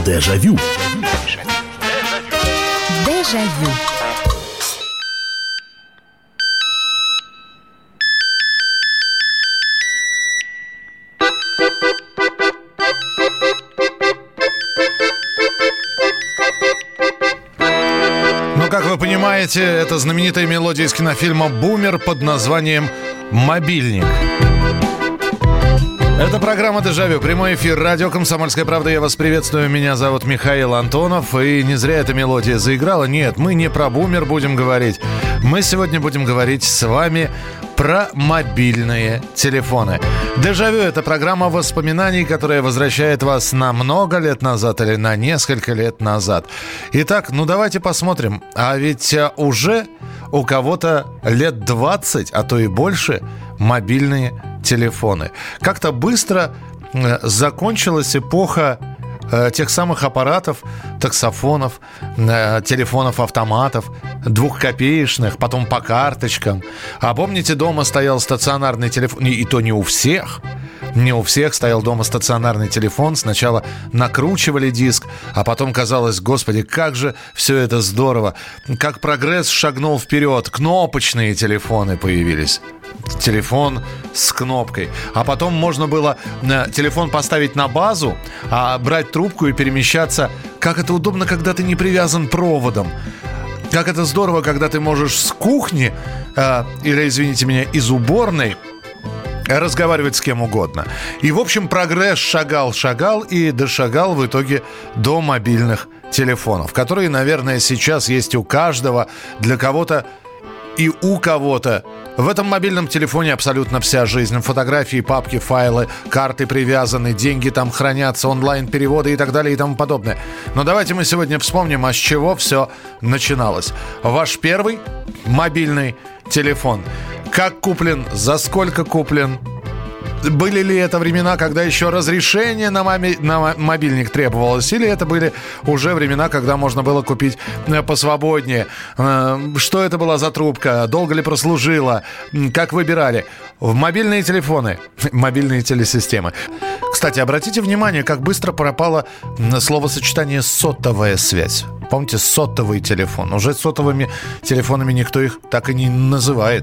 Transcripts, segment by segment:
Дежавю. Дежавю. Как вы понимаете, это знаменитая мелодия из кинофильма «Бумер» под названием «Мобильник». Это программа «Дежавю», прямой эфир, радио «Комсомольская правда». Я вас приветствую, меня зовут Михаил Антонов. И не зря эта мелодия заиграла. Нет, мы не про «Бумер» будем говорить. Мы сегодня будем говорить с вами про мобильные телефоны. «Дежавю» — это программа воспоминаний, которая возвращает вас на много лет назад или на несколько лет назад. Итак, давайте посмотрим. А ведь уже у кого-то лет 20, а то и больше, мобильные телефоны. Как-то быстро закончилась эпоха тех самых аппаратов, таксофонов, телефонов-автоматов, двухкопеечных, потом по карточкам. А помните, дома стоял стационарный телефон, и то не у всех. Не у всех стоял дома стационарный телефон. Сначала накручивали диск, а потом казалось, господи, как же все это здорово. Как прогресс шагнул вперед. Кнопочные телефоны появились. Телефон с кнопкой. А потом можно было телефон поставить на базу, а брать трубку и перемещаться. Как это удобно, когда ты не привязан проводом. Как это здорово, когда ты можешь с кухни или, извините меня, из уборной разговаривать с кем угодно. И, в общем, прогресс шагал и дошагал в итоге до мобильных телефонов, которые, наверное, сейчас есть у каждого, для кого-то и у кого-то. В этом мобильном телефоне абсолютно вся жизнь. Фотографии, папки, файлы, карты привязаны, деньги там хранятся, онлайн-переводы и так далее и тому подобное. Но давайте мы сегодня вспомним, с чего все начиналось. Ваш первый мобильный телефон. Как куплен, за сколько куплен? Были ли это времена, когда еще разрешение на мобильник требовалось? Или это были уже времена, когда можно было купить посвободнее? Что это была за трубка? Долго ли прослужила? Как выбирали? В мобильные телефоны, мобильные телесистемы. Кстати, обратите внимание, как быстро пропало словосочетание «сотовая связь». Помните, сотовый телефон. Уже сотовыми телефонами никто их так и не называет.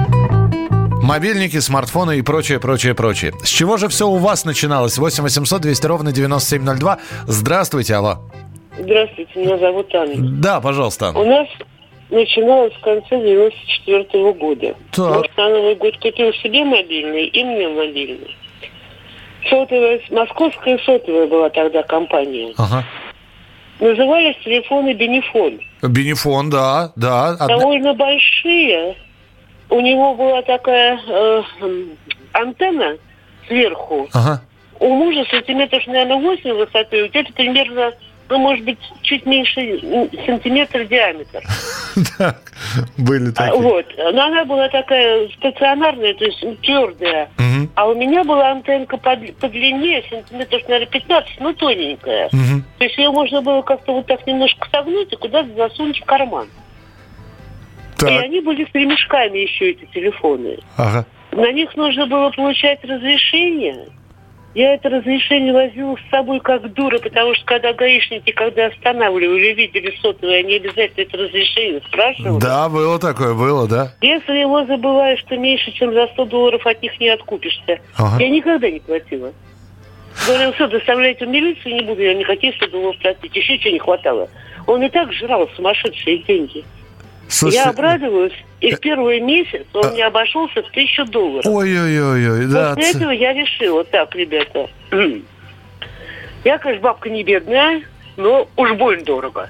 Мобильники, смартфоны и прочее. С чего же все у вас начиналось? 8 800 200 ровно 9702. Здравствуйте, алло. Здравствуйте, меня зовут Анна. Да, пожалуйста. У нас начиналось в конце 94-го года. Так. Может, на Новый год купил себе мобильный и мне мобильный. Сотовая, московская сотовая была тогда компания. Ага. Назывались телефоны «Бенефон». Бенефон, да. Довольно большие. У него была такая антенна сверху. Ага. У мужа сантиметров, наверное, 8 высотой, где-то примерно, может быть, чуть меньше сантиметра диаметр. Так, были такие. Вот. Но она была такая стационарная, то есть твердая. Угу. А у меня была антенка подлиннее, сантиметров, наверное, 15, но тоненькая. Угу. То есть ее можно было как-то вот так немножко согнуть и куда-то засунуть в карман. Так. И они были с ремешками еще, эти телефоны. Ага. На них нужно было получать разрешение. Я это разрешение возила с собой как дура, потому что когда гаишники, когда останавливали, видели сотовые, они обязательно это разрешение спрашивали. Да, было такое, да. Если его забываешь, что меньше, чем за $100 от них не откупишься. Ага. Я никогда не платила. Говорил, все, доставляйте в милицию, не буду я никаких $100 платить. Еще чего не хватало. Он и так жрал сумасшедшие деньги. Слушайте, я обрадовалась, и в первый месяц он мне обошелся в $1000. Ой, да. После этого я решила, так, ребята, я, конечно, бабка не бедная, но уж больно дорого.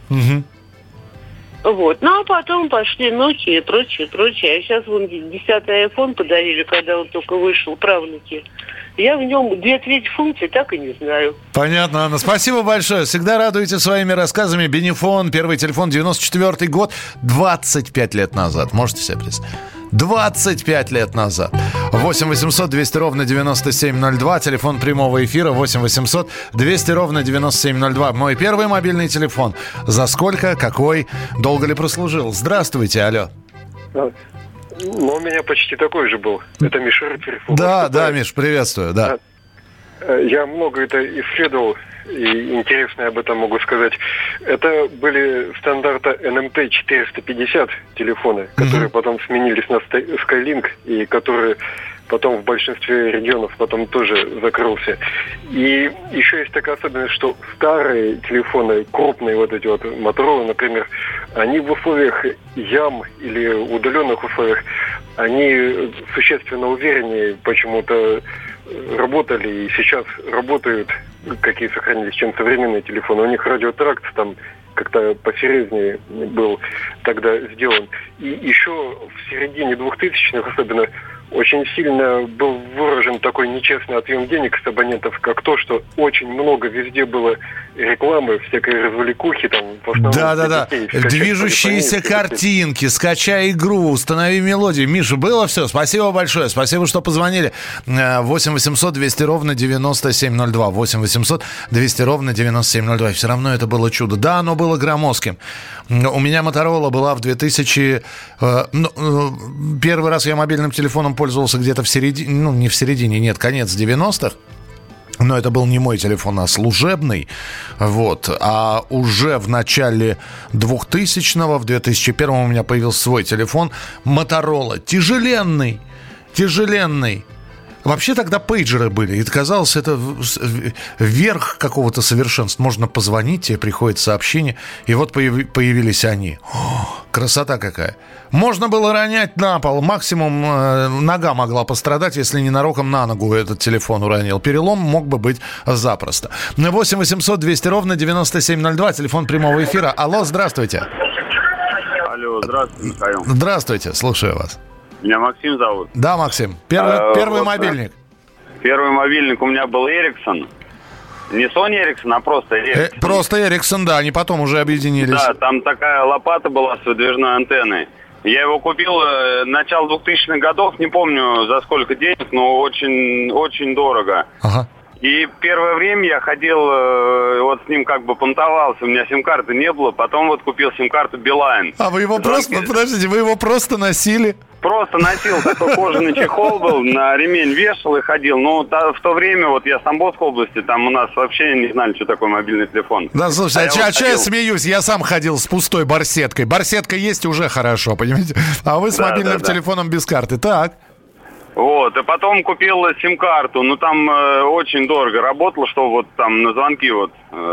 Угу. Вот. Ну, а потом пошли Nokia и прочее. А сейчас вон 10-й iPhone подарили, когда он только вышел, правнуки. Я в нем 2/3 функций так и не знаю. Понятно, Анна. Спасибо большое. Всегда радуете своими рассказами. Бенефон, первый телефон, 94-й год, 25 лет назад. Можете себе представить? 25 лет назад. 8 800 200 ровно 9702. Телефон прямого эфира 8 800 200 ровно 9702. Мой первый мобильный телефон. За сколько, какой, долго ли прослужил? Здравствуйте, алло. Ну, у меня почти такой же был. Это Миша Рыцарев. Да, Миш, приветствую, да. Я много это исследовал, и интересно об этом могу сказать. Это были стандарта NMT 450 телефоны, которые потом сменились на Skylink, и которые потом в большинстве регионов потом тоже закрылся. И еще есть такая особенность, что старые телефоны, крупные вот эти вот Motorola, например, они в условиях ям или удаленных условиях, они существенно увереннее почему-то работали и сейчас работают, какие сохранились, чем современные телефоны. У них радиотракт там как-то посерьезнее был тогда сделан. И еще в середине 2000-х особенно очень сильно был выражен такой нечестный отъем денег с абонентов, как то, что очень много везде было рекламы, всякой развлекухи там. В основном Да. Движущиеся картинки, скачай игру, установи мелодию. Миша, было все? Спасибо большое. Спасибо, что позвонили. 8 800 200 ровно 9702. 8 800 200 ровно 9702. Все равно это было чудо. Да, оно было громоздким. У меня Motorola была в 2000... Первый раз я мобильным телефоном пользовался где-то в середине... Ну, не в середине, нет, конец 90-х. Но это был не мой телефон, а служебный. Вот. А уже в начале 2000-го, в 2001-м у меня появился свой телефон. Motorola. Тяжеленный. Вообще тогда пейджеры были. И казалось, это верх какого-то совершенства. Можно позвонить, тебе приходит сообщение. И вот появились они. Красота какая. Можно было ронять на пол. Максимум нога могла пострадать, если ненароком на ногу этот телефон уронил. Перелом мог бы быть запросто. 8 800 200 ровно 9702. Телефон прямого эфира. Алло, здравствуйте. Алло, здравствуйте, Михаил. Здравствуйте, слушаю вас. Меня Максим зовут. Да, Максим. Первый мобильник. Первый мобильник у меня был Ericsson. Не Sony Ericsson, а просто Ericsson. Просто Ericsson, да, они потом уже объединились. Да, там такая лопата была с выдвижной антенной. Я его купил начало 2000-х годов, не помню за сколько денег, но очень дорого. Ага. И первое время я ходил, вот с ним как бы понтовался, у меня сим-карты не было, потом вот купил сим-карту Билайн. А вы его подождите, вы его просто носили? Просто носил, такой кожаный чехол был, на ремень вешал и ходил. Но в то время, вот я с Тамбовской области, там у нас вообще не знали, что такое мобильный телефон. Да, слушайте, я смеюсь, я сам ходил с пустой барсеткой. Барсетка есть уже хорошо, понимаете? А вы с мобильным телефоном без карты, так? Вот, и потом купил сим-карту, ну там очень дорого работало, что вот там на звонки вот...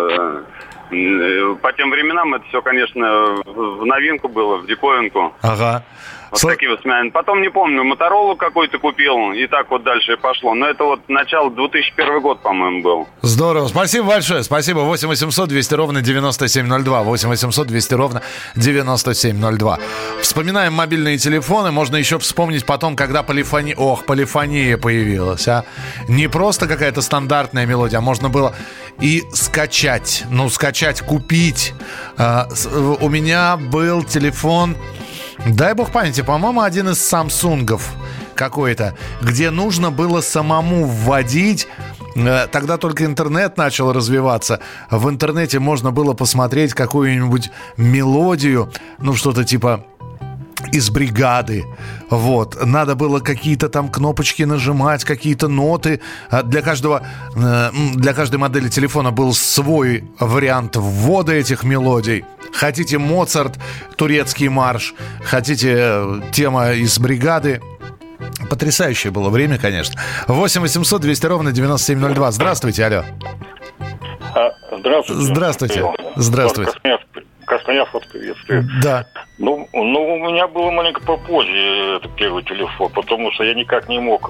По тем временам это все, конечно, в новинку было, в диковинку. Ага. Вот такие воспоминания. Потом, не помню, Моторолу какой-то купил, и так вот дальше пошло. Но это вот начало 2001 год, по-моему, был. Здорово. Спасибо большое. Спасибо. 8 800 200 ровно 9702. 8 800 200 ровно 9702. Вспоминаем мобильные телефоны. Можно еще вспомнить потом, когда полифония появилась. Не просто какая-то стандартная мелодия, а можно было и скачать. Купить. У меня был телефон... Дай бог памяти, по-моему, один из Самсунгов какой-то, где нужно было самому вводить. Тогда только интернет начал развиваться. В интернете можно было посмотреть какую-нибудь мелодию, что-то типа из бригады. Вот. Надо было какие-то там кнопочки нажимать, какие-то ноты. Для каждой модели телефона был свой вариант ввода этих мелодий. Хотите Моцарт, турецкий марш, хотите тема из бригады. Потрясающее было время, конечно. 8 800 200 ровно 9702. Здравствуйте, алло. Здравствуйте. Здравствуйте. Кастаняв вас приветствую. Да. У меня было маленько попозже это первый телефон, потому что я никак не мог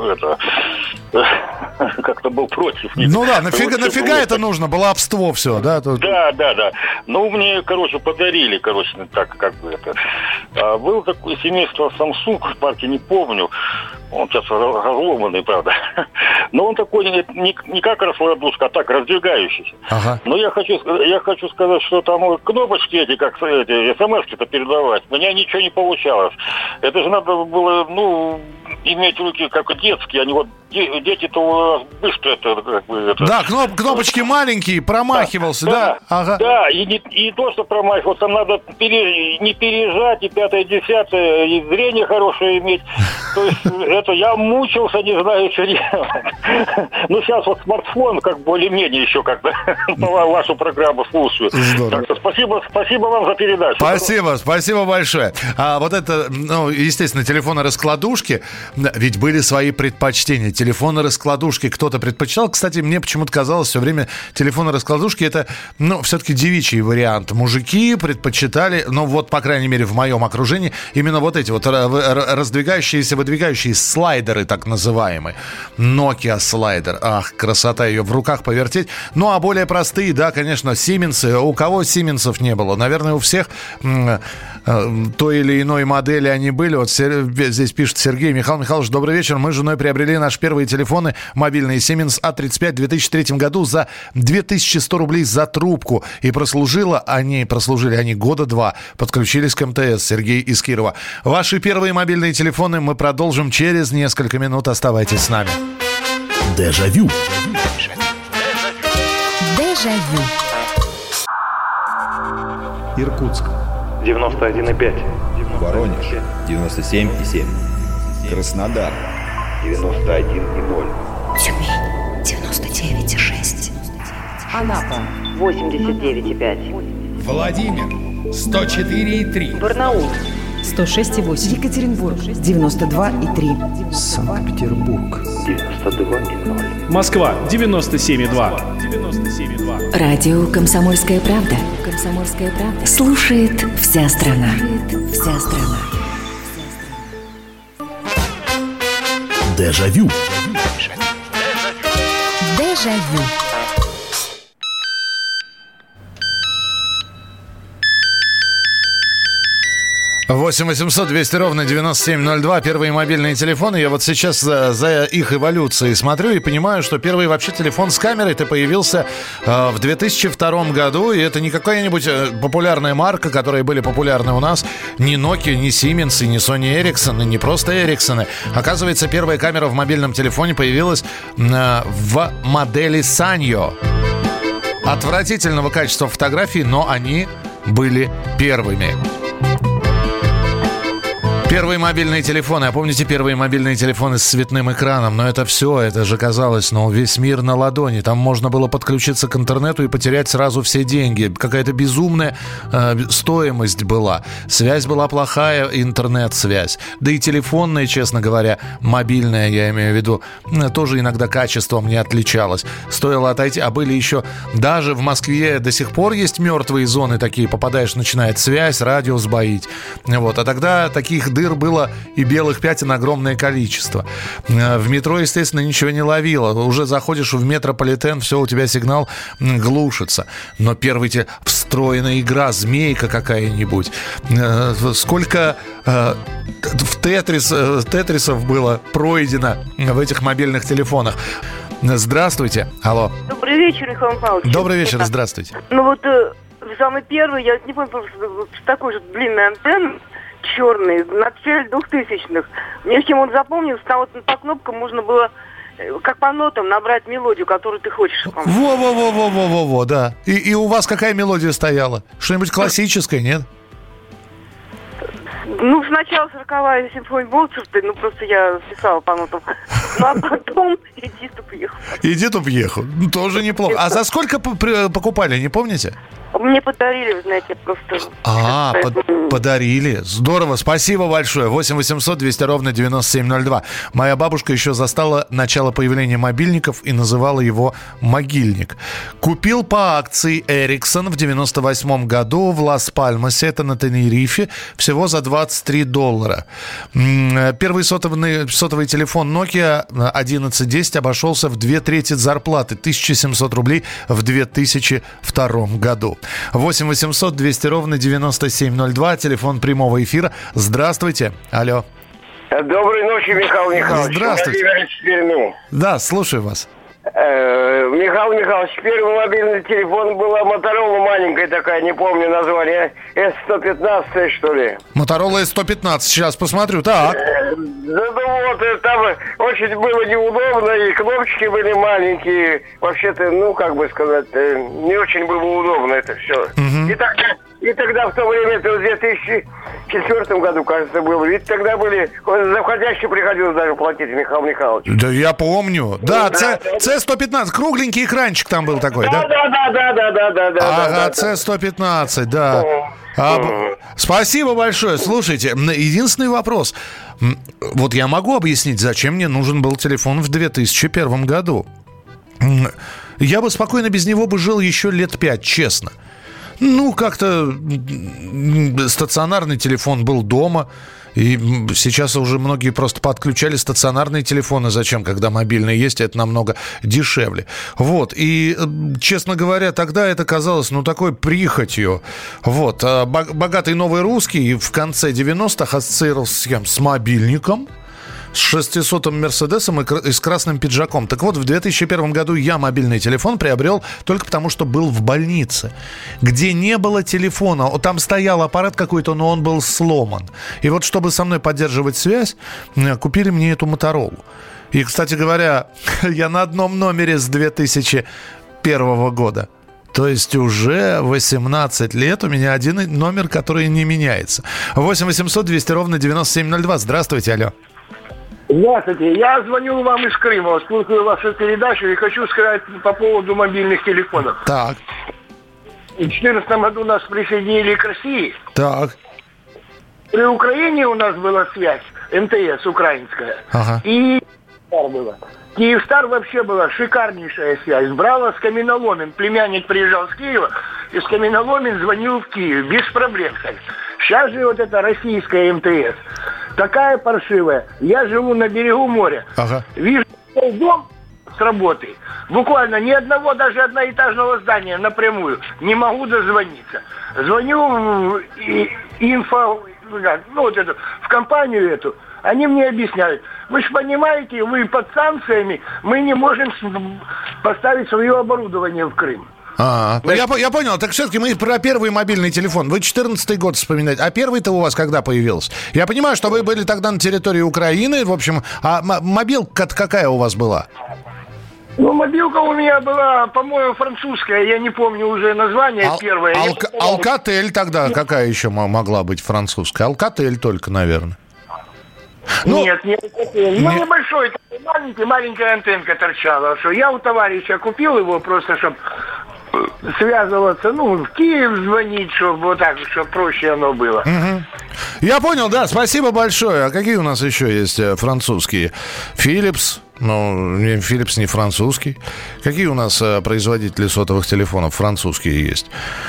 как-то был против. Нафига это нужно? Баловство все, да? Да. Мне, подарили, так как бы это. Было такое семейство Samsung в парке, не помню. Он сейчас разломанный, правда. Но он такой не как раскладушка, а так раздвигающийся. Ага. Но я хочу сказать, что там кнопочки эти, как эти смс-ки-то передавать, у меня ничего не получалось. Это же надо было, иметь руки как детские, а не вот дети-то у нас быстро это, как бы, это... Да, кнопочки маленькие, промахивался, да? Ага. Да, и то, что промахивался, надо не переезжать, и 5-10, и зрение хорошее иметь. То есть это я мучился, не знаю, что делать. Ну, сейчас вот смартфон, как более-менее еще как-то вашу программу слушаю. Здорово. Так что спасибо вам за передачу. Спасибо большое. А вот это, естественно, телефоны-раскладушки, ведь были свои предпочтения. Телефоны-раскладушки кто-то предпочитал. Кстати, мне почему-то казалось все время, телефоны-раскладушки это, все-таки девичий вариант. Мужики предпочитали, вот, по крайней мере, в моем окружении, именно вот эти вот раздвигающиеся, выдвигающие слайдеры, так называемые. Nokia слайдер. Ах, красота ее в руках повертеть. Ну, а более простые, да, конечно, Сименсы. У кого Сименсов не было? Наверное, у всех той или иной модели они были. Вот здесь пишет Сергей. Михаил Михайлович, добрый вечер. Мы с женой приобрели наши первые телефоны мобильные Siemens A35 в 2003 году за 2100 рублей за трубку. И прослужили они года 2. Подключились к МТС. Сергей из Кирова. Ваши первые мобильные телефоны мы продолжим через несколько минут. Оставайтесь с нами. Дежавю. Дежавю. Иркутск 91,5. Воронеж 97,7. Краснодар 91,0. Тюмень 99,6. Анапа 89,5. Владимир 104,3. Барнаул 106,8. Екатеринбург 92,3. Санкт-Петербург 92,0. Москва 97,2. Радио «Комсомольская правда». «Комсомольская правда». Слушает вся страна. Дежавю. Дежавю. Восемь 800 200 ровно 9702. Первые мобильные телефоны. Я вот сейчас за их эволюцией смотрю и понимаю, что первый вообще телефон с камерой-то появился в 2002 году. И это не какая-нибудь популярная марка, которые были популярны у нас. Ни Nokia, ни Siemens, ни Sony Ericsson, и не просто Ericsson. Оказывается, первая камера в мобильном телефоне появилась в модели Sanyo. Отвратительного качества фотографий, но они были первыми. Первые мобильные телефоны. А помните первые мобильные телефоны с цветным экраном? Но это все, это же казалось, весь мир на ладони. Там можно было подключиться к интернету и потерять сразу все деньги. Какая-то безумная стоимость была. Связь была плохая, интернет-связь. Да и телефонная, честно говоря, мобильная, я имею в виду, тоже иногда качеством не отличалась. Стоило отойти. А были еще... Даже в Москве до сих пор есть мертвые зоны такие. Попадаешь, начинает связь, радио сбоить. Вот. А тогда таких дыр было и белых пятен огромное количество. В метро, естественно, ничего не ловило. Уже заходишь в метрополитен, все, у тебя сигнал глушится. Но первый встроенная игра, змейка какая-нибудь. Сколько тетрисов было пройдено в этих мобильных телефонах. Здравствуйте. Алло. Добрый вечер, Михаил Михайлович. Добрый вечер, здравствуйте. Самый первый, я не помню, с такой же длинной антенной, черный, в начале 2000-х. Мне чем он запомнился, там вот по кнопкам можно было, как по нотам, набрать мелодию, которую ты хочешь. Во, да. И у вас какая мелодия стояла? Что-нибудь классическое, нет? Сначала 40-я симфония Моцарта, просто я писала по нотам. А потом «Иди-то въехал». Тоже неплохо. А за сколько покупали, не помните? Мне подарили, вы знаете, просто... Подарили. Здорово, спасибо большое. 8 800 200 ровно 9702. Моя бабушка еще застала начало появления мобильников и называла его «могильник». Купил по акции Ericsson в 98 году в Лас-Пальмасе, это на Тенерифе, всего за $23. Первый сотовый телефон Nokia 1110 обошелся в 2/3 зарплаты, 1700 рублей в 2002 году. 8 800 200 ровно 9702, телефон прямого эфира. Здравствуйте. Алло. Доброй ночи, Михаил Михайлович. Здравствуйте. Да, слушаю вас. Михаил Михайлович, первый мобильный телефон была Моторола маленькая такая, не помню название, S115, что ли. Моторола S115, сейчас посмотрю, так. Да вот, там очень было неудобно, и кнопочки были маленькие. Вообще-то, как бы сказать, не очень было удобно это все. И тогда в то время, это в 2004 году, кажется, было. Ведь тогда были, за входящий приходилось даже платить, Михаил Михайлович. Да, я помню. Да, C115, кругленький экранчик там был такой, да? Да. Ага, C115, да. Спасибо большое. Слушайте, единственный вопрос. Вот я могу объяснить, зачем мне нужен был телефон в 2001 году. Я бы спокойно без него бы жил еще лет 5, честно. Как-то стационарный телефон был дома. И сейчас уже многие просто подключали стационарные телефоны. Зачем, когда мобильный есть, это намного дешевле. Вот. И, честно говоря, тогда это казалось, такой прихотью. Вот. Богатый новый русский в конце 90-х ассоциировался с мобильником, с 600-м Мерседесом и с красным пиджаком. Так вот, в 2001 году я мобильный телефон приобрел только потому, что был в больнице, где не было телефона. Там стоял аппарат какой-то, но он был сломан. И вот, чтобы со мной поддерживать связь, купили мне эту Моторолу. И, кстати говоря, я на одном номере с 2001 года. То есть уже 18 лет у меня один номер, который не меняется. 8 800 200 ровно 9702. Здравствуйте, алло. Здравствуйте, я звоню вам из Крыма, слушаю вашу передачу и хочу сказать по поводу мобильных телефонов. Так. В 2014 году нас присоединили к России. Так. При Украине у нас была связь, МТС украинская. Ага. И Киевстар была. Киевстар вообще была шикарнейшая связь. Брала с Каменоломен. Племянник приезжал с Киева, и с Каменоломен звонил в Киев. Без проблем, кстати. Сейчас же вот эта российская МТС такая паршивая. Я живу на берегу моря. Ага. Вижу дом с работы. Буквально ни одного, даже одноэтажного здания напрямую. Не могу дозвониться. Звоню в в компанию эту. Они мне объясняют. Вы же понимаете, вы под санкциями, мы не можем поставить свое оборудование в Крым. Я понял. Так все-таки мы про первый мобильный телефон. Вы 14-й год вспоминаете. А первый-то у вас когда появился? Я понимаю, что вы были тогда на территории Украины. В общем, а мобилка какая у вас была? Мобилка у меня была, по-моему, французская. Я не помню уже название первое. Alcatel тогда какая еще могла быть французская? Alcatel только, наверное. Нет, небольшой, маленькая антенка торчала. Что я у товарища купил его просто, чтобы связываться, в Киев звонить, чтобы вот так, чтобы проще оно было. Угу. Я понял, да, спасибо большое. А какие у нас еще есть французские? Philips, Philips не французский. Какие у нас производители сотовых телефонов французские есть?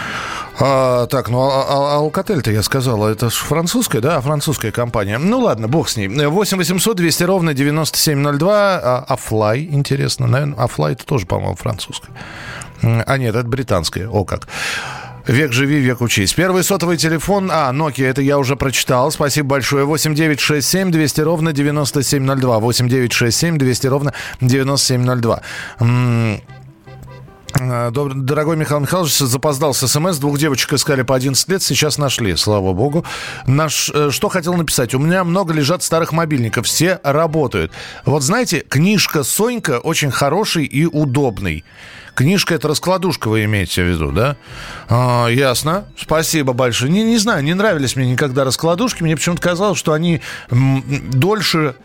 Alcatel-то я сказал, это же французская, да, французская компания. Ладно, бог с ней. 8 800 200 ровно 9702. Afly, интересно, наверное, Afly это тоже, по-моему, французская. Нет, это британская, как. Век живи, век учись. Первый сотовый телефон, Nokia, это я уже прочитал, спасибо большое. 8 9 6 7 200 ровно 9702. 8 9 6 7 200 ровно 9702. Дорогой Михаил Михайлович, запоздал с СМС. 2 девочек искали по 11 лет, сейчас нашли, слава богу. Что хотел написать? У меня много лежат старых мобильников, все работают. Вот знаете, книжка Сонька очень хороший и удобный. Книжка — это раскладушка, вы имеете в виду, да? Ясно. Спасибо большое. Не знаю, не нравились мне никогда раскладушки. Мне почему-то казалось, что они дольше...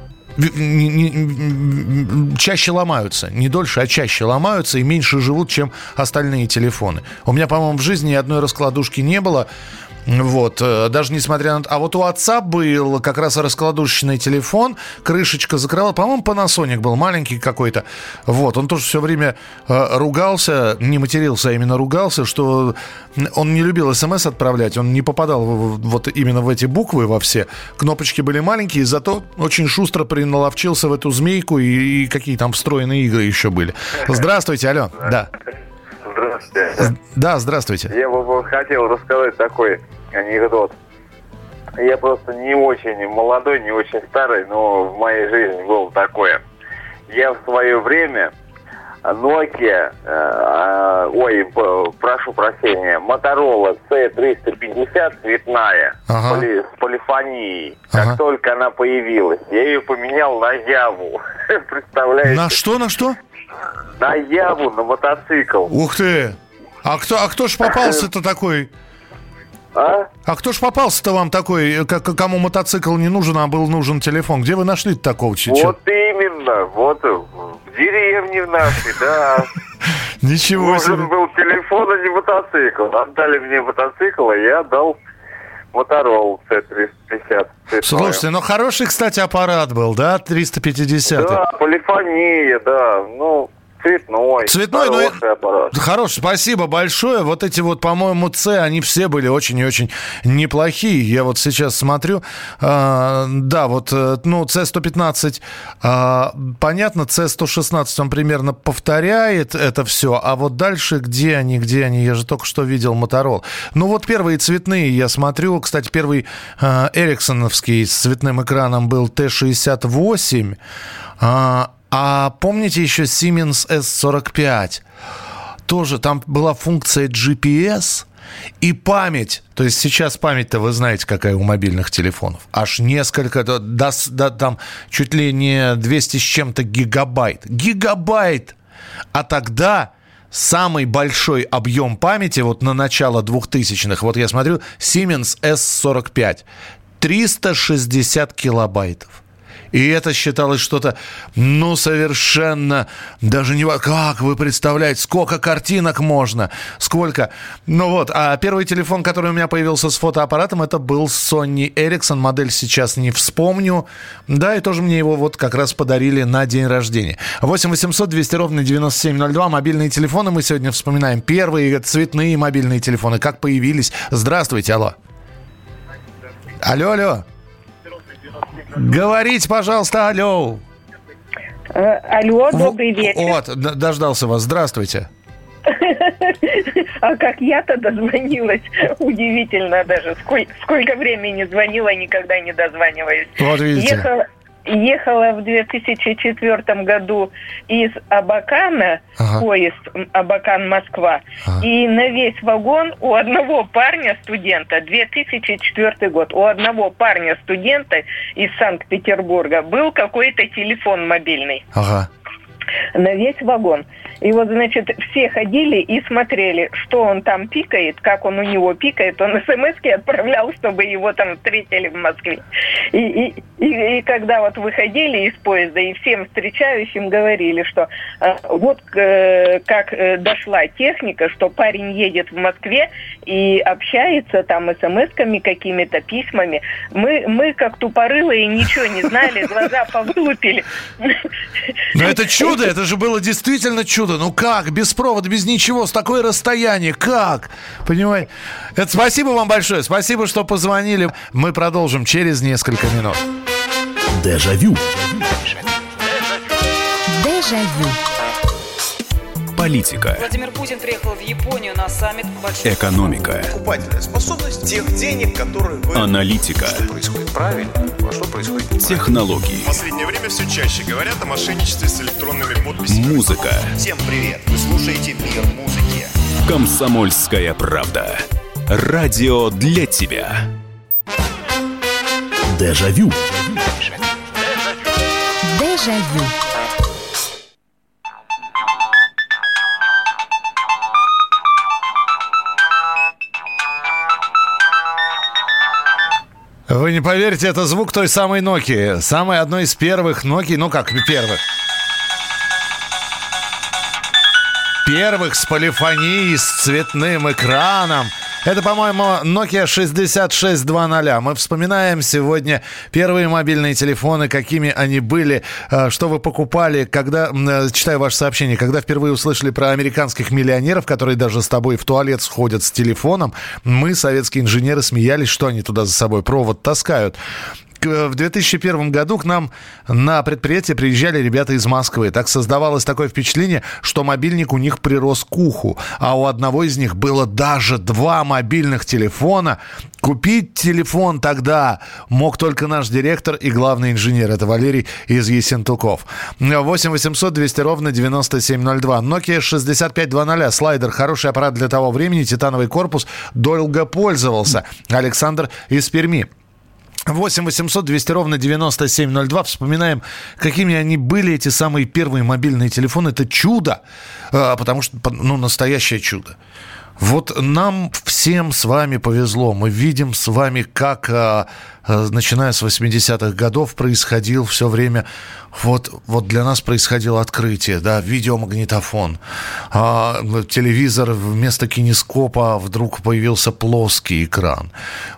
чаще ломаются. Не дольше, а чаще ломаются и меньше живут, чем остальные телефоны. У меня, по-моему, в жизни ни одной раскладушки не было. Вот, даже несмотря на... А вот у отца был как раз раскладушечный телефон, крышечка закрывала, по-моему, Panasonic был, маленький какой-то. Вот, он тоже все время ругался, не матерился, а именно ругался, что он не любил СМС отправлять, он не попадал вот именно в эти буквы во все. Кнопочки были маленькие, зато очень шустро приналовчился в эту змейку, и какие там встроенные игры еще были. Здравствуйте, алло, да. Здравствуйте. Да, здравствуйте. Я бы хотел рассказать такой анекдот. Я просто не очень молодой, не очень старый, но в моей жизни было такое. Я в свое время Nokia, прошу прощения, Motorola C350 цветная, с полифонией. Как только она появилась, я ее поменял на Яву. Представляете? На что, на что? На Яву, на мотоцикл. Ух ты! А кто ж попался-то такой? А кто ж попался-то вам такой, кому мотоцикл не нужен, а был нужен телефон? Где вы нашли такого чича? Вот именно, вот в деревне в нашей, да. Ничего себе. Нужен был телефон, а не мотоцикл. Отдали мне мотоцикл, а я отдал Motorola C350. Слушайте, ну хороший, кстати, аппарат был, да, 350? Да, полифония, да, Цветной, хороший аппарат. Хороший, спасибо большое. Вот эти вот, по-моему, C, они все были очень и очень неплохие. Я вот сейчас смотрю. Да, вот, C115, понятно, C116, он примерно повторяет это все. А вот дальше, где они? Я же только что видел Motorola. Ну, вот первые цветные я смотрю. Кстати, первый эриксоновский с цветным экраном был T68. А помните еще Siemens S45? Тоже там была функция GPS и память. То есть сейчас память-то вы знаете, какая у мобильных телефонов. Аж несколько, там чуть ли не 200 с чем-то гигабайт. Гигабайт! А тогда самый большой объем памяти, вот на начало 2000-х, вот я смотрю, Siemens S45. 360 килобайтов. И это считалось что-то, совершенно даже не... Как вы представляете, сколько картинок можно? Сколько? А первый телефон, который у меня появился с фотоаппаратом, это был Sony Ericsson. Модель сейчас не вспомню. Да, и тоже мне его вот как раз подарили на день рождения. 8 800 200 ровно 9702. Мобильные телефоны. Мы сегодня вспоминаем первые цветные мобильные телефоны. Как появились. Здравствуйте, алло. Алло. Говорите, пожалуйста, алло. Алло, добрый вечер. Вот, дождался вас. Здравствуйте. А как я-то дозвонилась, удивительно даже. Сколько времени звонила, никогда не дозваниваюсь. Вот видите. Ехала в 2004 году из Абакана, поезд Абакан-Москва, и на весь вагон у одного парня-студента, 2004 год, у одного парня-студента из Санкт-Петербурга был какой-то телефон мобильный. На весь вагон. И вот, значит, все ходили и смотрели, что он там пикает, как он у него пикает. Он смс-ки отправлял, чтобы его там встретили в Москве. И когда вот выходили из поезда, и всем встречающим говорили, что вот как дошла техника, что парень едет в Москве и общается там смс-ками, какими-то письмами. Мы как тупорылые, ничего не знали, глаза повтупили. Но это чудо, это же было действительно чудо. Ну как? Без провода, без ничего, с такое расстояние. Как? Понимаете? Это спасибо вам большое. Спасибо, что позвонили. Мы продолжим через несколько минут. Дежавю. Дежавю. Политика. Владимир Путин приехал в Японию на саммит большой... Экономика. Покупательная способность тех денег, которые вы... Аналитика. Что происходит правильно, а что происходит неправильно. Технологии. В последнее время все чаще говорят о мошенничестве с электронными подписями. Музыка. Всем привет, вы слушаете «Мир музыки». Комсомольская правда. Радио для тебя. Дежавю. Дежавю. Вы не поверите, это звук той самой Nokia. Самой одной из первых Nokia. Ну как первых? Первых с полифонией, с цветным экраном. Это, по-моему, Nokia 6620. Мы вспоминаем сегодня первые мобильные телефоны, какими они были, что вы покупали, когда, читаю ваше сообщение, когда впервые услышали про американских миллионеров, которые даже с тобой в туалет сходят с телефоном, мы, советские инженеры, смеялись, что они туда за собой провод таскают. В 2001 году к нам на предприятие приезжали ребята из Москвы. Так создавалось такое впечатление, что мобильник у них прирос к уху. А у одного из них было даже 2 мобильных телефона. Купить телефон тогда мог только наш директор и главный инженер. Это Валерий из Ессентуков. 8 800 200 ровно 9702. Nokia 6520. Слайдер. Хороший аппарат для того времени. Титановый корпус. Долго пользовался. Александр из Перми. 8 800 200 ровно 9702. Вспоминаем, какими они были, эти самые первые мобильные телефоны. Это чудо, потому что, настоящее чудо. Вот нам всем с вами повезло. Мы видим с вами, как, начиная с 80-х годов, происходил все время... Вот для нас происходило открытие, да, видеомагнитофон. Телевизор вместо кинескопа вдруг появился плоский экран.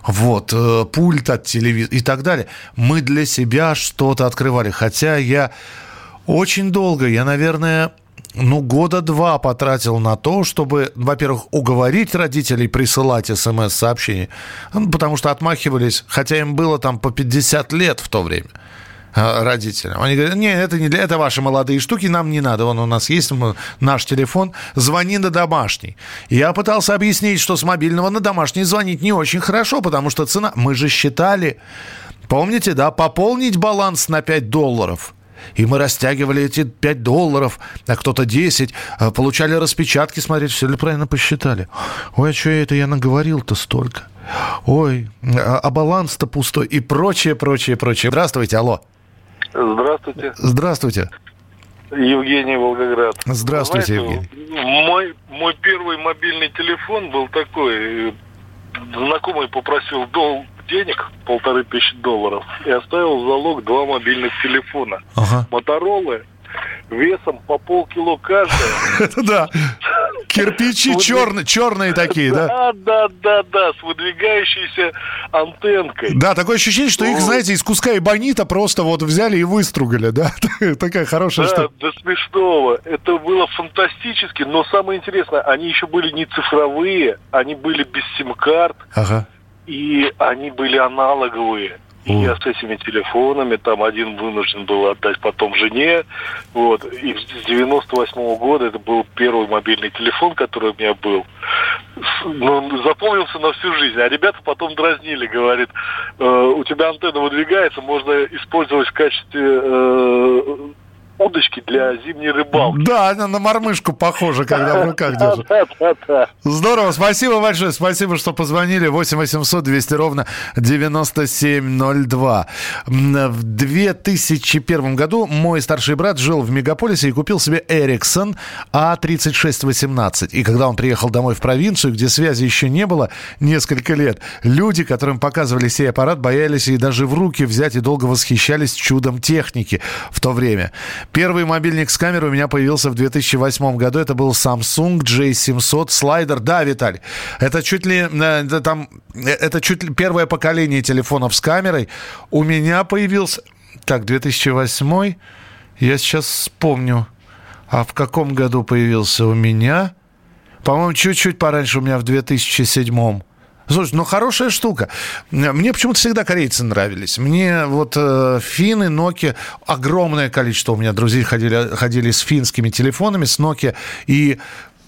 Пульт от телевизора и так далее. Мы для себя что-то открывали. Хотя я очень долго, наверное... 2 года потратил на то, чтобы, во-первых, уговорить родителей присылать СМС-сообщения, потому что отмахивались, хотя им было там по 50 лет в то время, родителям. Они говорят, это ваши молодые штуки, нам не надо, у нас есть наш телефон, звони на домашний. Я пытался объяснить, что с мобильного на домашний звонить не очень хорошо, потому что цена... Мы же считали, помните, да, пополнить баланс на $5. И мы растягивали эти $5, а кто-то 10, получали распечатки, смотреть, все ли правильно посчитали. Ой, а что я наговорил-то столько? Ой, а баланс-то пустой и прочее. Здравствуйте, алло. Здравствуйте. Здравствуйте. Евгений, Волгоград. Здравствуйте, Евгений. Мой первый мобильный телефон был такой. Знакомый попросил денег, $1500, и оставил в залог 2 мобильных телефона. Моторолы весом по полкило каждая. Это да. Кирпичи черные такие, да? Да, с выдвигающейся антенкой. Да, такое ощущение, что их, знаете, из куска эбонита просто взяли и выстругали, да? Такая хорошая штука. Да, до смешного. Это было фантастически, но самое интересное, они еще были не цифровые, они были без сим-карт. И они были аналоговые. И я с этими телефонами, там один вынужден был отдать потом жене. И с 98-го года это был первый мобильный телефон, который у меня был. Запомнился на всю жизнь. А ребята потом дразнили, говорит, у тебя антенна выдвигается, можно использовать в качестве... удочки для зимней рыбалки. Да, она на мормышку похожа, когда в руках держит. Да. Здорово, спасибо большое, спасибо, что позвонили. 8 800 200 ровно 9702. В 2001 году мой старший брат жил в мегаполисе и купил себе Ericsson A3618. И когда он приехал домой в провинцию, где связи еще не было несколько лет, люди, которым показывали сей аппарат, боялись и даже в руки взять и долго восхищались чудом техники в то время. Первый мобильник с камерой у меня появился в 2008 году. Это был Samsung J700 слайдер. Да, Виталий, это чуть ли первое поколение телефонов с камерой. У меня появился... 2008. Я сейчас вспомню. А в каком году появился у меня? По-моему, чуть-чуть пораньше, у меня в 2007. Слушай, хорошая штука. Мне почему-то всегда корейцы нравились. Мне финны, Nokia, огромное количество у меня друзей ходили с финскими телефонами, с Nokia, и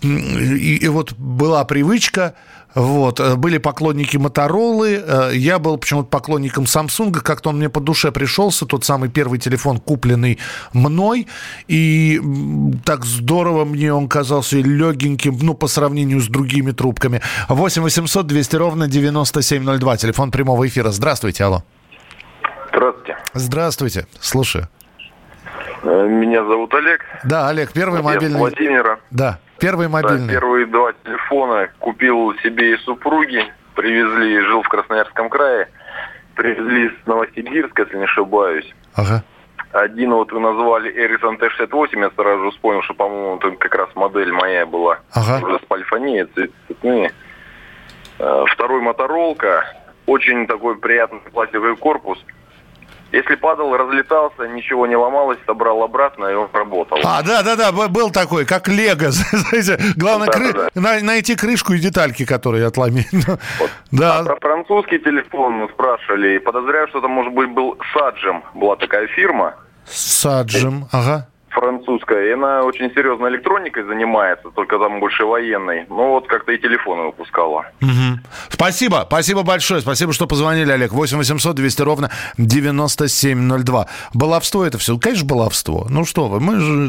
была привычка. Были поклонники Моторолы, я был почему-то поклонником Samsung, как-то он мне по душе пришелся, тот самый первый телефон, купленный мной, и так здорово мне он казался легеньким, по сравнению с другими трубками. 8 800 200 ровно 9702, телефон прямого эфира. Здравствуйте, алло. Здравствуйте. Здравствуйте, слушаю. Меня зовут Олег. Да, Олег, первый мобильный. Владимира. Да. Первый мобильный. Да, первые 2 телефона купил себе и супруге. Привезли, жил в Красноярском крае. Привезли с Новосибирска, если не ошибаюсь. Один вы назвали Ericsson T68. Я сразу же вспомнил, что, по-моему, это как раз модель моя была. Уже с полифонией, цветные. Второй Моторолка. Очень такой приятный пластиковый корпус. Если падал, разлетался, ничего не ломалось, собрал обратно, и он работал. Да, был такой, как Лего. Главное, найти крышку и детальки, которые отломили. Да. А про французский телефон спрашивали. Подозряю, что это, может быть, был Саджем. Была такая фирма. Саджем, ага. Французская. И она очень серьезно электроникой занимается, только там больше военной. Ну, вот как-то и телефоны выпускала. Угу. Спасибо большое. Спасибо, что позвонили, Олег. 8 800 200 ровно 9702. Баловство это все. Конечно, баловство. Ну что вы,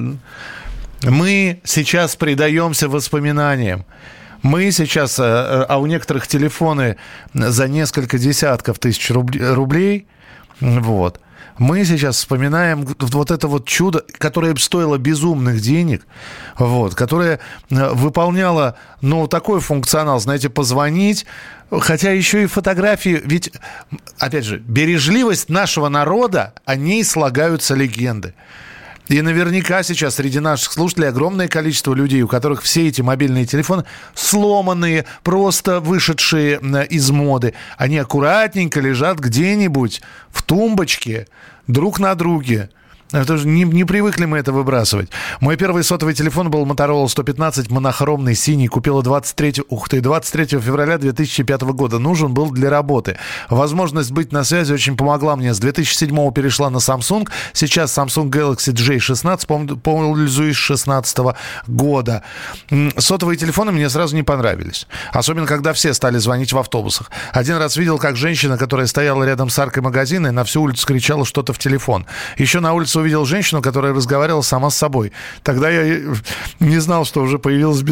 мы сейчас предаемся воспоминаниям. Мы сейчас, а у некоторых телефоны за несколько десятков тысяч рублей, вот. Мы сейчас вспоминаем вот это вот чудо, которое стоило безумных денег, вот, которое выполняло, такой функционал, знаете, позвонить, хотя еще и фотографии, ведь, опять же, бережливость нашего народа, о ней слагаются легенды. И наверняка сейчас среди наших слушателей огромное количество людей, у которых все эти мобильные телефоны сломанные, просто вышедшие из моды. Они аккуратненько лежат где-нибудь в тумбочке друг на друге. Это же не привыкли мы это выбрасывать. Мой первый сотовый телефон был Motorola 115, монохромный, синий. Купила 23 февраля 2005 года. Нужен был для работы. Возможность быть на связи очень помогла мне. С 2007 перешла на Samsung. Сейчас Samsung Galaxy J16. Пользуюсь 2016 года. Сотовые телефоны мне сразу не понравились. Особенно, когда все стали звонить в автобусах. Один раз видел, как женщина, которая стояла рядом с аркой магазина, и на всю улицу кричала что-то в телефон. Еще на улице увидел женщину, которая разговаривала сама с собой. Тогда я не знал, что уже появилась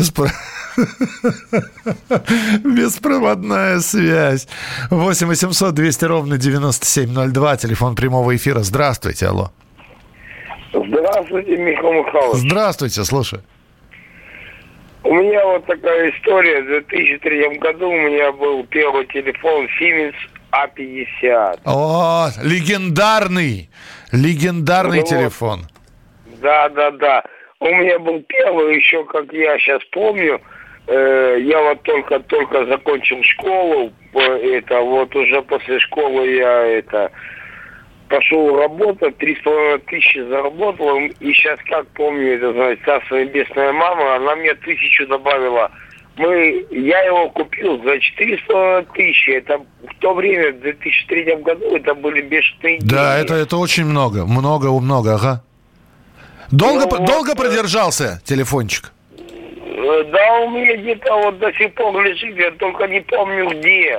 беспроводная связь. 8 800 200 ровно 9702. Телефон прямого эфира. Здравствуйте, алло. Здравствуйте, Михаил Михайлович. Здравствуйте, слушай. У меня вот такая история. В 2003 году у меня был первый телефон Siemens A50. О, легендарный телефон. Да. У меня был первый, еще, как я сейчас помню, я вот только закончил школу, уже после школы я пошел работать, 3,5 заработал, и сейчас, как помню, царство небесная мама, она мне 1000 добавила. Я его купил за 4,5 Это в то время, в 2003 году, это были бешеные деньги. Да, это очень много, ага. Долго продержался телефончик? Да, у меня где-то вот до сих пор лежит, я только не помню где.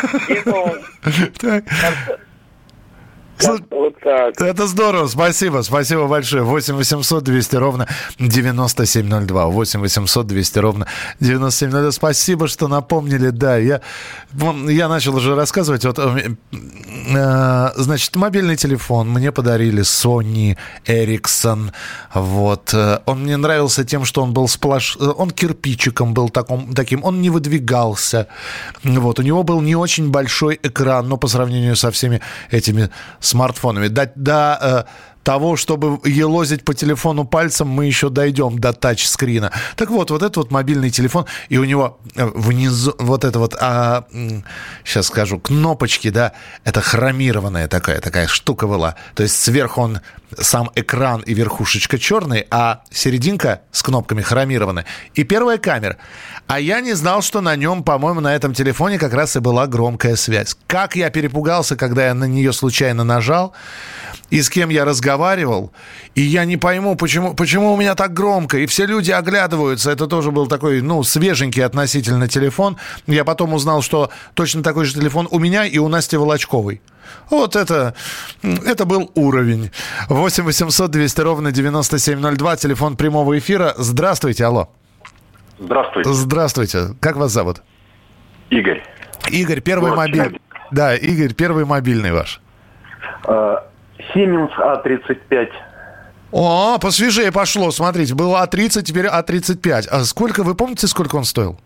Вот так. Это здорово, спасибо большое. 8 800 200 ровно 9702. 8 800 200 ровно 9702. Спасибо, что напомнили. Да, я начал уже рассказывать. Значит, мобильный телефон мне подарили Sony Ericsson. Вот. Он мне нравился тем, что он был он кирпичиком был таким, он не выдвигался. Вот. У него был не очень большой экран, но по сравнению со всеми этими смартфонами. До того, чтобы елозить по телефону пальцем, мы еще дойдем до тачскрина. Так вот этот вот мобильный телефон, и у него внизу вот это вот, сейчас скажу, кнопочки, да, это хромированная такая штука была. То есть сверху он, сам экран и верхушечка черные, а серединка с кнопками хромированная. И первая камера. А я не знал, что на нем, по-моему, на этом телефоне как раз и была громкая связь. Как я перепугался, когда я на нее случайно нажал, и с кем я разговаривал, и я не пойму, почему у меня так громко, и все люди оглядываются. Это тоже был такой, свеженький относительно телефон. Я потом узнал, что точно такой же телефон у меня и у Насти Волочковой. Вот это был уровень. 8 800 200 ровно 9702, телефон прямого эфира. Здравствуйте, алло. Здравствуйте. Здравствуйте. Как вас зовут? Игорь. Игорь, первый мобильный. Да, Игорь, первый мобильный ваш. Siemens A35. О, посвежее пошло, смотрите. Был А30, теперь А35. А сколько, вы помните, сколько он стоил?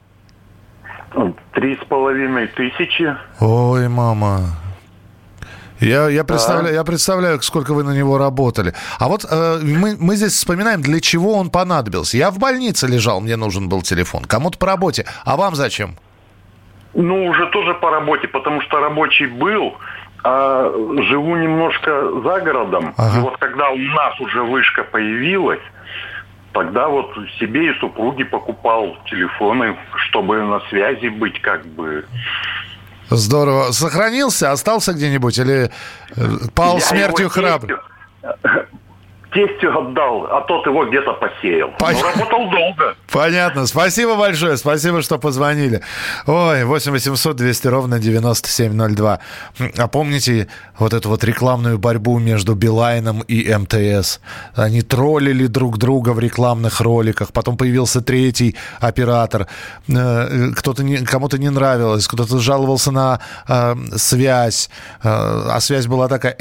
3500. Ой, мама. Я представляю, сколько вы на него работали. А вот мы здесь вспоминаем, для чего он понадобился. Я в больнице лежал, мне нужен был телефон. Кому-то по работе. А вам зачем? Уже тоже по работе, потому что рабочий был, Живу немножко за городом. И вот когда у нас уже вышка появилась, тогда вот себе и супруге покупал телефоны, чтобы на связи быть как бы. Здорово. Сохранился? Остался где-нибудь? Или пал смертью храбрый? Тестю отдал, а тот его где-то посеял. Но работал долго. Понятно. Спасибо большое. Спасибо, что позвонили. Ой, 8 800 200 ровно 9702. А помните вот эту вот рекламную борьбу между Билайном и МТС? Они троллили друг друга в рекламных роликах. Потом появился третий оператор. Кому-то не нравилось. Кто-то жаловался на связь. А связь была такая...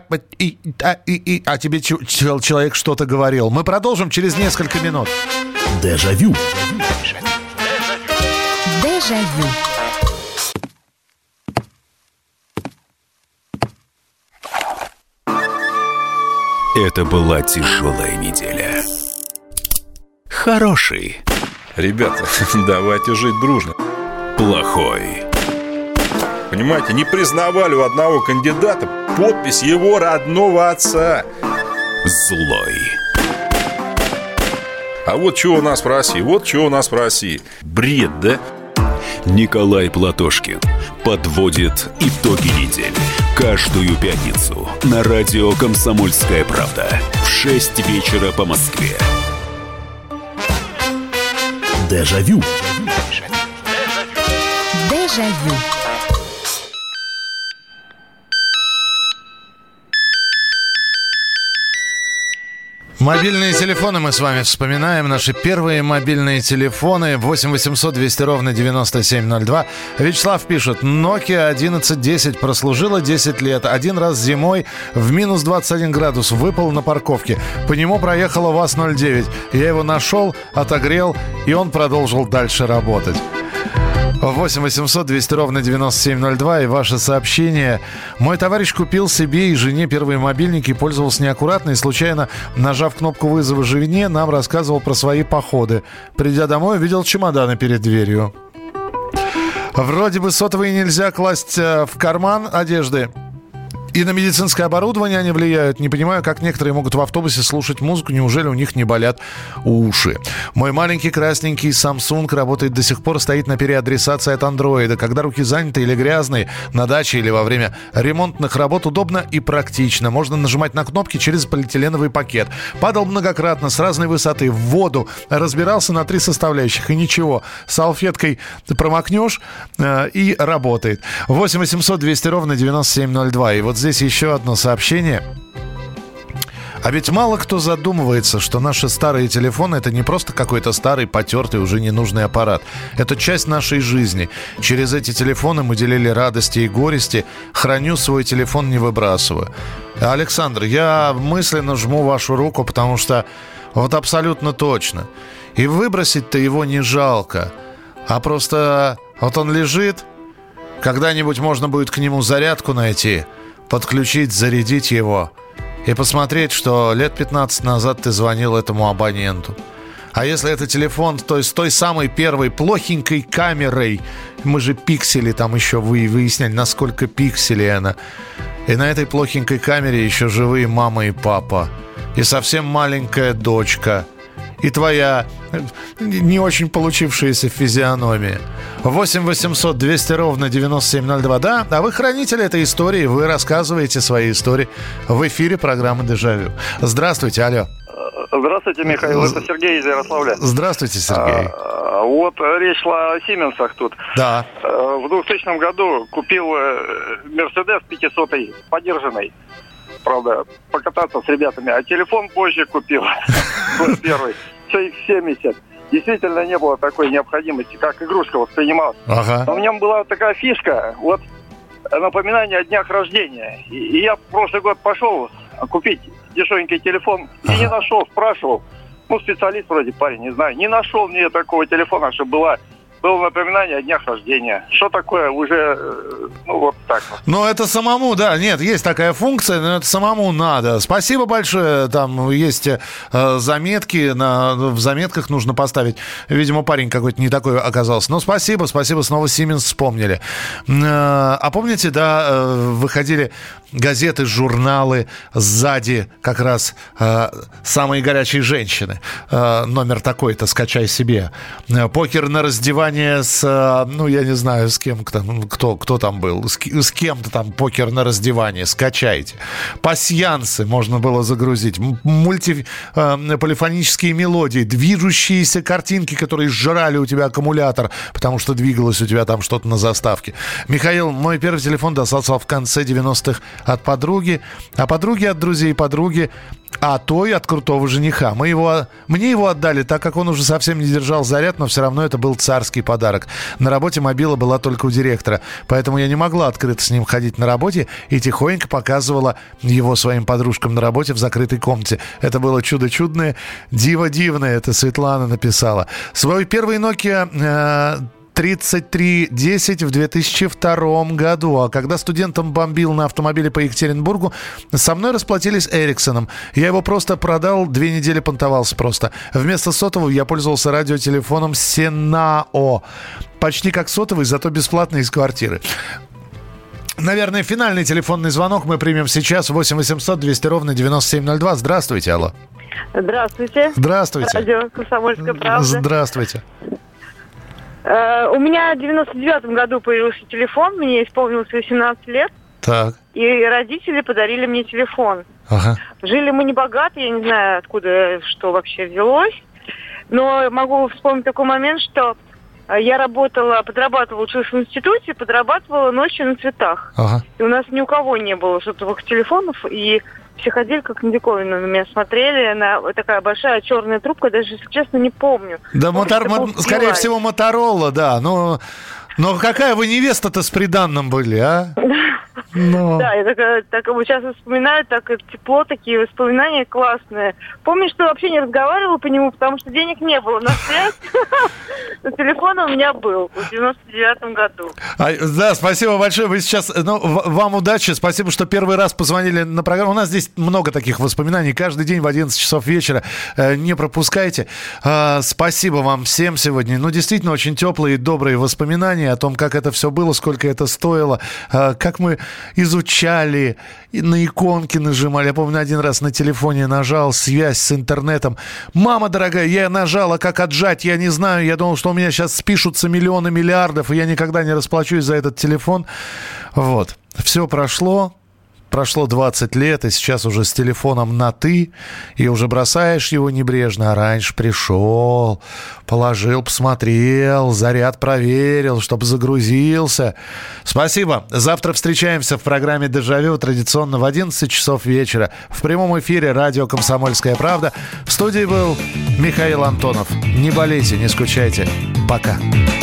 А тебе человек что-то говорил. Мы продолжим через несколько минут. Дежавю. Дежавю. Это была тяжелая неделя. Хороший. Ребята, давайте жить дружно. Плохой. Понимаете, не признавали у одного кандидата подпись его родного отца. Злой. А вот что у нас в России, вот что у нас в России. Бред, да? Николай Платошкин подводит итоги недели. Каждую пятницу на радио «Комсомольская правда» в 6 вечера по Москве. Дежавю. Дежавю. Мобильные телефоны мы с вами вспоминаем. Наши первые мобильные телефоны. 8 800 200 ровно 9702. Вячеслав пишет. Nokia 1110 прослужила 10 лет. Один раз зимой в минус 21 градус выпал на парковке. По нему проехала ВАЗ-09. Я его нашел, отогрел, и он продолжил дальше работать. 8 800 200 ровно 9702 и ваше сообщение. Мой товарищ купил себе и жене первые мобильники, пользовался неаккуратно и случайно, нажав кнопку вызова жене, нам рассказывал про свои походы. Придя домой, увидел чемоданы перед дверью. Вроде бы сотовые нельзя класть в карман одежды. И на медицинское оборудование они влияют. Не понимаю, как некоторые могут в автобусе слушать музыку. Неужели у них не болят уши? Мой маленький красненький Samsung работает до сих пор, стоит на переадресации от андроида. Когда руки заняты или грязные, на даче или во время ремонтных работ удобно и практично. Можно нажимать на кнопки через полиэтиленовый пакет. Падал многократно с разной высоты в воду. Разбирался на 3 составляющих. И ничего. Салфеткой промокнешь и работает. 8 800 200 ровно 9702. И вот здесь еще одно сообщение. А ведь мало кто задумывается, что наши старые телефоны — это не просто какой-то старый, потертый, уже ненужный аппарат. Это часть нашей жизни. Через эти телефоны мы делили радости и горести. Храню свой телефон, не выбрасываю. Александр, я мысленно жму вашу руку, потому что вот абсолютно точно. И выбросить-то его не жалко. А просто вот он лежит, когда-нибудь можно будет к нему зарядку найти, подключить, зарядить его и посмотреть, что лет 15 назад ты звонил этому абоненту. А если это телефон с той самой первой плохенькой камерой, мы же пиксели там еще выясняли, насколько пикселей она. И на этой плохенькой камере еще живые мама и папа. И совсем маленькая дочка. И твоя не очень получившаяся физиономия. 8 800 200 ровно 9702. Да, а вы хранитель этой истории. Вы рассказываете свои истории в эфире программы «Дежавю». Здравствуйте, алло. Здравствуйте, Михаил. Это Сергей из Ярославля. Здравствуйте, Сергей. Вот речь шла о Сименсах тут. Да. В 2000 году купил Мерседес 500 подержанный. Правда, покататься с ребятами. А телефон позже купил. Свой первый. CX-70. Действительно не было такой необходимости, как игрушка воспринималась. Ага. Но у меня была такая фишка. Вот напоминание о днях рождения. И я в прошлый год пошел купить дешевенький телефон. И не нашел, спрашивал. Ну, специалист вроде парень, не знаю. Не нашел мне такого телефона, чтобы была было напоминание о днях рождения. Что такое? Уже, вот так вот. Ну, это самому, да, нет, есть такая функция, но это самому надо. Спасибо большое, там есть заметки, в заметках нужно поставить. Видимо, парень какой-то не такой оказался. Но спасибо, снова Siemens вспомнили. А помните, да, выходили газеты, журналы, сзади как раз «Самые горячие женщины». Номер такой-то, скачай себе. Покер на раздевание с, я не знаю, с кем, кто там был, с кем-то там покер на раздевание, скачайте. Пасьянсы можно было загрузить. Полифонические мелодии, движущиеся картинки, которые сжирали у тебя аккумулятор, потому что двигалось у тебя там что-то на заставке. Михаил, мой первый телефон достался в конце 90-х от подруги, а подруги от друзей подруги, а той от крутого жениха. Мне его отдали, так как он уже совсем не держал заряд, но все равно это был царский подарок. На работе мобила была только у директора, поэтому я не могла открыто с ним ходить на работе и тихонько показывала его своим подружкам на работе в закрытой комнате. Это было чудо чудное, диво дивное, это Светлана написала. Свой первый Nokia 3310 в 2002 году. А когда студентом бомбил на автомобиле по Екатеринбургу, со мной расплатились Эриксоном. Я его просто продал, 2 недели понтовался просто. Вместо сотового я пользовался радиотелефоном Сенао. Почти как сотовый, зато бесплатно из квартиры. Наверное, финальный телефонный звонок мы примем сейчас. 8 800 200 ровно 9702. Здравствуйте, алло. Здравствуйте. Здравствуйте. Радио «Комсомольская правда». Здравствуйте. У меня в 99-м году появился телефон, мне исполнилось 18 лет. Так. И родители подарили мне телефон. Ага. Жили мы не богато, я не знаю, откуда что вообще взялось. Но могу вспомнить такой момент, что я подрабатывала, училась в институте, подрабатывала ночью на цветах. Ага. И у нас ни у кого не было сотовых телефонов, и все ходили как на диковину, на меня смотрели, такая большая черная трубка, даже, если честно, не помню. Да, скорее всего, Моторола, да. Но какая вы невеста-то с приданным были, а? Да, я так сейчас вспоминаю, так тепло, такие воспоминания классные. Помню, что вообще не разговаривала по нему, потому что денег не было на связь. Но телефон у меня был в 99-м году. Да, спасибо большое. Вы сейчас, вам удачи. Спасибо, что первый раз позвонили на программу. У нас здесь много таких воспоминаний. Каждый день в 11 часов вечера. Не пропускайте. Спасибо вам всем сегодня. Действительно, очень теплые и добрые воспоминания о том, как это все было, сколько это стоило, как мы изучали, на иконки нажимали. Я помню, один раз на телефоне нажал связь с интернетом. Мама дорогая, я нажала, как отжать, я не знаю. Я думал, что у меня сейчас спишутся миллионы, миллиардов, и я никогда не расплачусь за этот телефон. Вот. Все прошло 20 лет, и сейчас уже с телефоном на «ты», и уже бросаешь его небрежно, а раньше пришел, положил, посмотрел, заряд проверил, чтобы загрузился. Спасибо. Завтра встречаемся в программе «Дежавю» традиционно в 11 часов вечера. В прямом эфире радио «Комсомольская правда». В студии был Михаил Антонов. Не болейте, не скучайте. Пока.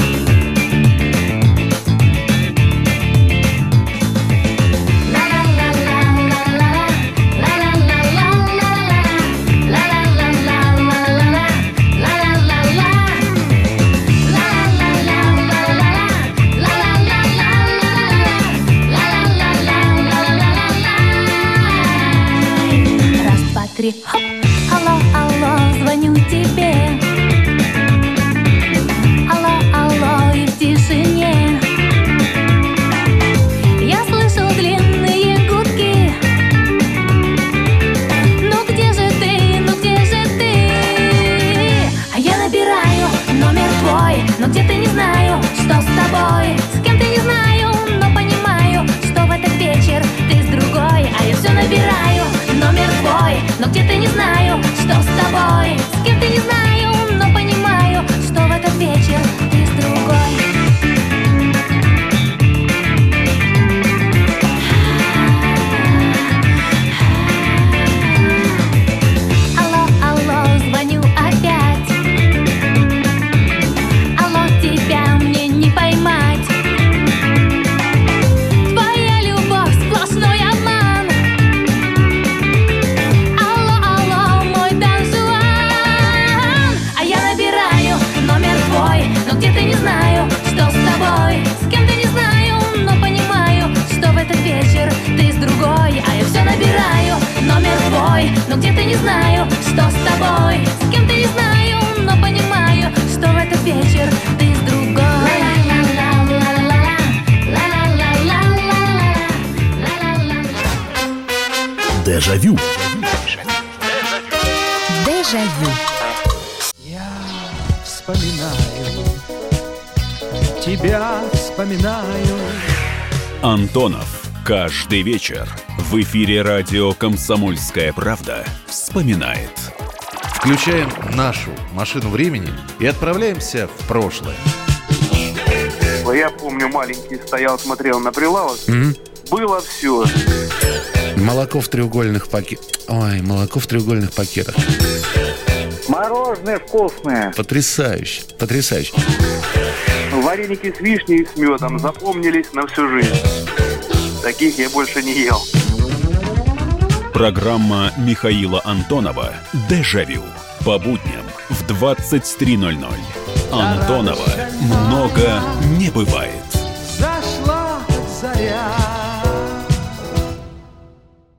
Хоп, алло, алло, звоню тебе. Алло, алло, и в тишине я слышу длинные гудки. Ну где же ты, ну где же ты? А я набираю номер твой, но где-то не знаю, что с тобой. С кем-то не знаю, но понимаю, что в этот вечер ты с другой. А я все набираю номер твой, но где-то не знаю, что с тобой. С кем-то не знаю. Дежавю. Дежавю. Я вспоминаю, тебя вспоминаю. Антонов. Каждый вечер в эфире радио «Комсомольская правда» вспоминает. Включаем нашу машину времени и отправляемся в прошлое. Я помню, маленький стоял, смотрел на прилавок. Было все. Молоко в треугольных пакетах. Ой, молоко в треугольных пакетах. Мороженое вкусное. Потрясающе, потрясающе. Вареники с вишней и с медом запомнились на всю жизнь. Таких я больше не ел. Программа Михаила Антонова «Дежавю». По будням в 23:00. Антонова много не бывает. Зашла заря.